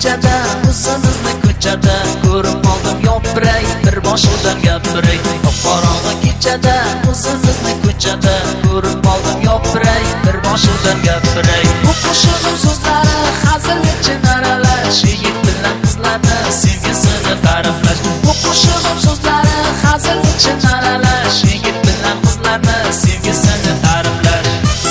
kechada o'zimizni ko'chada ko'rib oldim yopiray bir boshidan gapiray qorong'i kechada o'zimizni ko'chada ko'rib oldim yopiray bir boshidan gapiray bu qo'shig'im so'zlari hazilchin aralash yigit bilan qizlarni sevgisini ta'riflash bu qo'shig'im so'zlari hazilchin aralash yigit bilan qizlarni sevgisini ta'riflash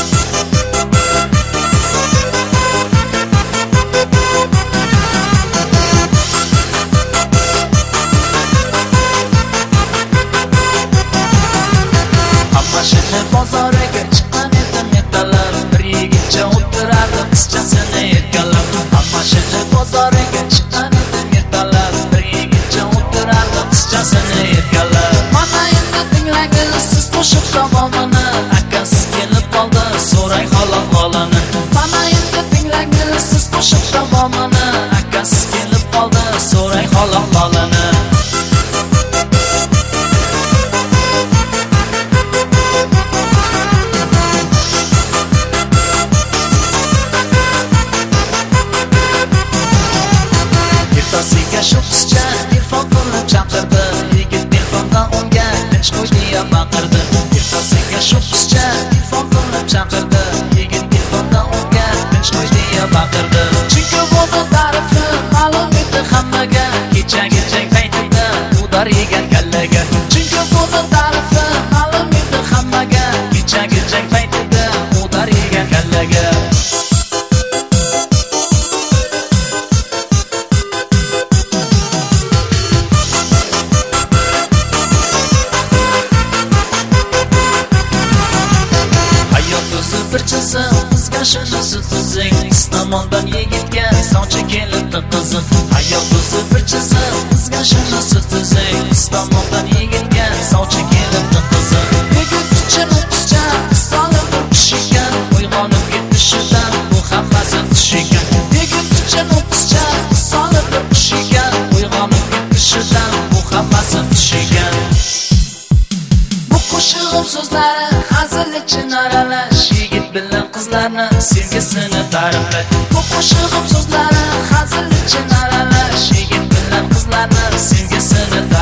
bozoriga chiqqan edim ertalab bir yigitcha o'tirardi qizchasini erkalab mashina bozoriga chiqqan edim ertalab bir yigitcha o'tirardi qizchasini erkalab mana endi tinglangiz siz qo'shiq davomini akasi kelib qoldi so'rang holini mana endi tinglangiz siz qo'shiq davomini akasi kelib qoldi so'rang holini shu qizcha telefon qilib chaqirdi yigit telefondan unga tinch qo'y deya baqirdi ertasiga shu qizcha telefon qilib chaqirdi yigit telefondan unga tinch qo'y deya baqirdi chunki buni tarifi ma'lum edi hammaga kechagi jang paytida udar yegan kallaga chunki buni tarifi ma'lum edi hammaga kechagi jang paytida udar yegan kallaga bir chiziq bizga shunisi tuzing istamondan yigitga sovchi kelibdi qiziq hayot o'zi bir chiziq bizga shunisi tuzing istamondan yigitga sovchi kelibdi qiziq yigit ichini qizcha solib bir kishigan uyg'onib ketishidan bu hammasi tushigan yigit ichini qizcha solib bir kishigan uyg'onib ketishidan bu hammasi tushigan bu qo'shig'im so'zlari hazilchin aralash yigit bilan qizlarni sevgisini ta'riflash bu qo'shig'im so'zlari hazilchin aralash yigit bilan qizlarni sevgisini